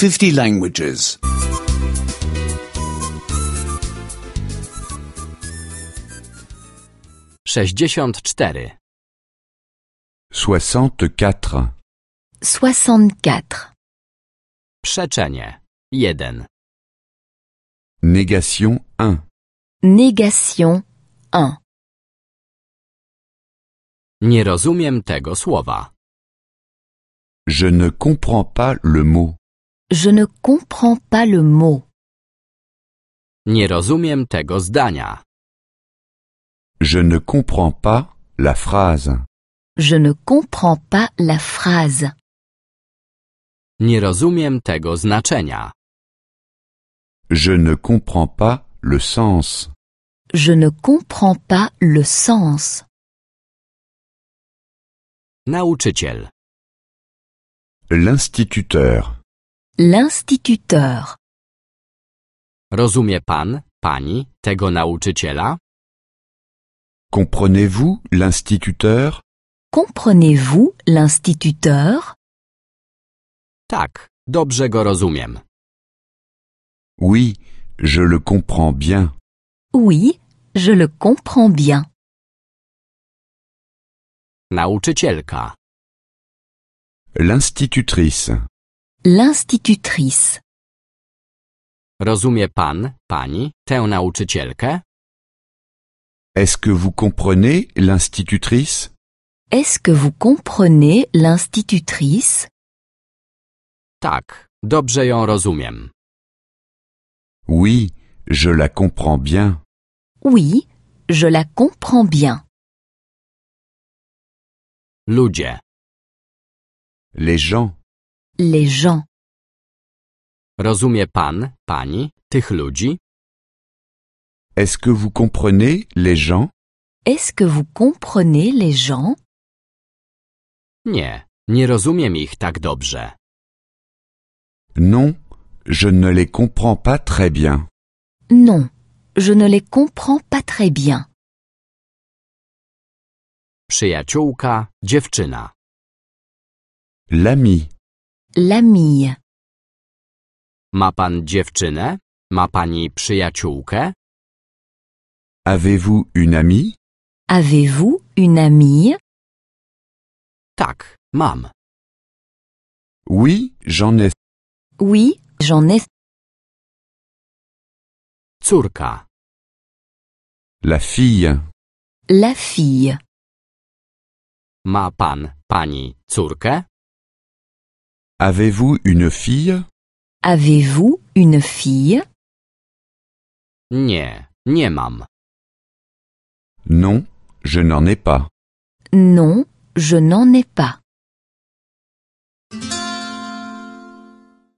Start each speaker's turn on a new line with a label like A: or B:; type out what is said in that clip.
A: 50 languages.
B: 64.
C: 64.
D: 64.
B: Przeczenie. 1.
C: Négation 1.
D: Négation 1.
B: Nie rozumiem tego słowa.
C: Je ne comprends pas le mot.
D: Je ne comprends pas le mot.
B: Nie rozumiem tego zdania.
C: Je ne comprends pas la phrase.
D: Je ne comprends pas la phrase.
B: Nie rozumiem tego znaczenia.
C: Je ne comprends pas le sens.
D: Je ne comprends pas le sens.
B: Nauczyciel.
C: L'instituteur.
D: L'instituteur.
B: Rozumie pan, pani tego nauczyciela?
C: Comprenez-vous l'instituteur?
D: Comprenez-vous l'instituteur?
B: Tak, dobrze go rozumiem.
C: Oui, je le comprends bien.
D: Oui, je le comprends bien.
B: Nauczycielka.
C: L'institutrice.
D: L'institutrice.
B: Rozumie pan, pani tę nauczycielkę?
C: Est-ce que vous comprenez l'institutrice?
D: Est-ce que vous comprenez l'institutrice?
B: Tak, dobrze ją rozumiem.
C: Oui, je la comprends bien.
D: Oui, je la comprends bien.
B: Ludzie.
C: Les gens.
D: Les gens.
B: Rozumie pan, pani tych ludzi?
C: Est-ce que vous comprenez les gens?
D: Est-ce que vous comprenez les gens?
B: Nie, nie rozumiem ich tak dobrze.
C: Non, je ne les comprends pas très bien.
D: Non, je ne les comprends pas très bien.
B: Przyjaciółka, dziewczyna.
C: L'ami.
D: L'amie.
B: Ma pan dziewczynę? Ma pani przyjaciółkę?
C: Avez-vous une amie?
D: Avez-vous une amie?
B: Tak, mam.
C: Oui, j'en ai.
D: Oui, j'en ai.
B: Córka.
C: La fille.
D: La fille.
B: Ma pan, pani córkę?
C: Avez-vous une fille?
D: Avez-vous une fille?
B: Nie, nie mam.
C: Non, je n'en ai pas.
D: Non, je n'en ai pas.